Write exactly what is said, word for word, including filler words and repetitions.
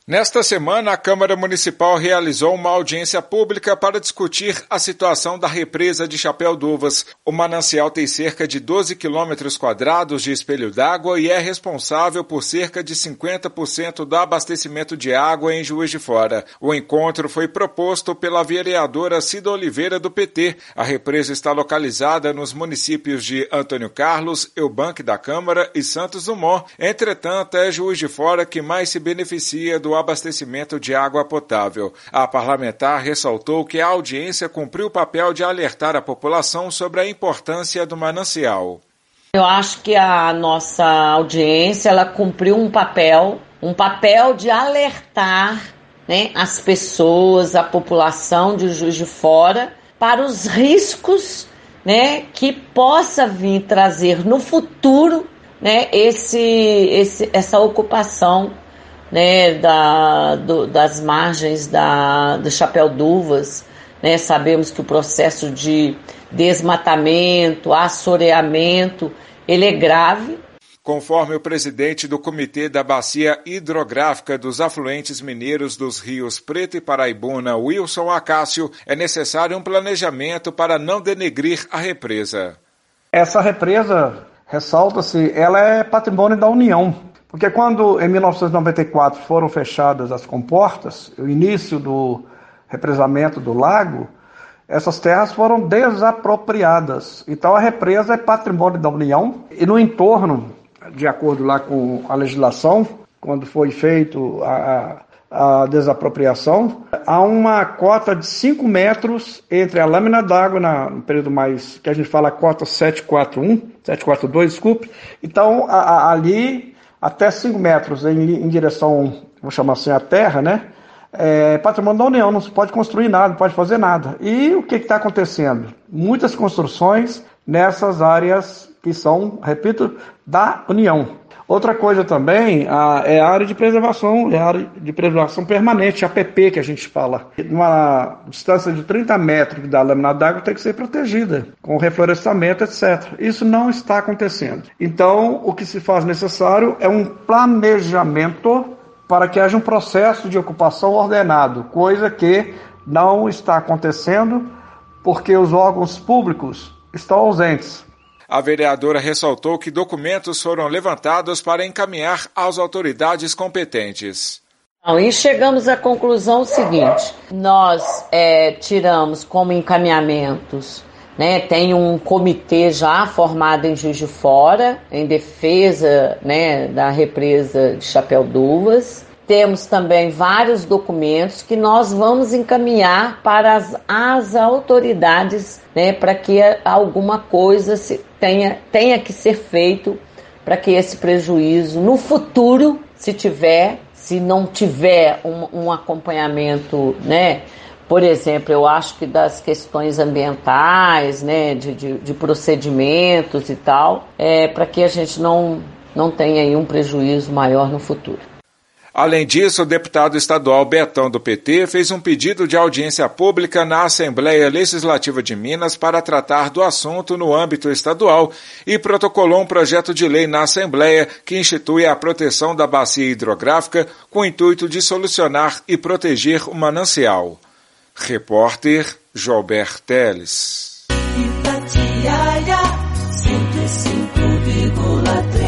Nesta semana, a Câmara Municipal realizou uma audiência pública para discutir a situação da represa de Chapéu d'Uvas. O manancial tem cerca de doze quilômetros quadrados de espelho d'água e é responsável por cerca de cinquenta por cento do abastecimento de água em Juiz de Fora. O encontro foi proposto pela vereadora Cida Oliveira, do P T. A represa está localizada nos municípios de Antônio Carlos, Eubank da Câmara e Santos Dumont. Entretanto, é Juiz de Fora que mais se beneficia do abastecimento de água potável. A parlamentar ressaltou que a audiência cumpriu o papel de alertar a população sobre a importância do manancial. Eu acho que a nossa audiência ela cumpriu um papel, um papel de alertar, né, as pessoas, a população de Juiz de Fora para os riscos, né, que possa vir trazer no futuro, né, esse, esse, essa ocupação, né, da, do, das margens da, do Chapéu d'Uvas, né, sabemos que o processo de desmatamento, assoreamento, ele é grave. Conforme o presidente do Comitê da Bacia Hidrográfica dos Afluentes Mineiros dos Rios Preto e Paraibuna, Wilson Acácio, é necessário um planejamento para não denegrir a represa. Essa represa, ressalta-se, ela é patrimônio da União. Porque quando, em mil novecentos e noventa e quatro, foram fechadas as comportas, o início do represamento do lago, essas terras foram desapropriadas. Então a represa é patrimônio da União e no entorno, de acordo lá com a legislação, quando foi feito a, a desapropriação, há uma cota de cinco metros entre a lâmina d'água, na, no período mais, que a gente fala cota setecentos e quarenta e um, setecentos e quarenta e dois, desculpe. Então a, a, ali até cinco metros em, em direção, vou chamar assim, à terra, né? É patrimônio da União, não se pode construir nada, não pode fazer nada. E o que está acontecendo? Muitas construções nessas áreas que são, repito, da União. Outra coisa também a, é a área de preservação, é a área de preservação permanente, a A P P que a gente fala. Numa distância de trinta metros da lâmina d'água tem que ser protegida, com reflorestamento, etcétera. Isso não está acontecendo. Então, o que se faz necessário é um planejamento para que haja um processo de ocupação ordenado, coisa que não está acontecendo porque os órgãos públicos estão ausentes. A vereadora ressaltou que documentos foram levantados para encaminhar às autoridades competentes. E chegamos à conclusão seguinte, nós é, tiramos como encaminhamentos, né, tem um comitê já formado em Juiz de Fora, em defesa, né, da represa de Chapéu d'Uvas. Temos também vários documentos que nós vamos encaminhar para as, as autoridades, né, para que alguma coisa se tenha, tenha que ser feito para que esse prejuízo no futuro, se tiver, se não tiver um, um acompanhamento, né, por exemplo, eu acho que das questões ambientais, né, de, de, de procedimentos e tal, é, para que a gente não, não tenha aí um prejuízo maior no futuro. Além disso, o deputado estadual Betão, do P T, fez um pedido de audiência pública na Assembleia Legislativa de Minas para tratar do assunto no âmbito estadual e protocolou um projeto de lei na Assembleia que institui a proteção da bacia hidrográfica com o intuito de solucionar e proteger o manancial. Repórter Joelber Teles. Itatiaia cento e cinco vírgula três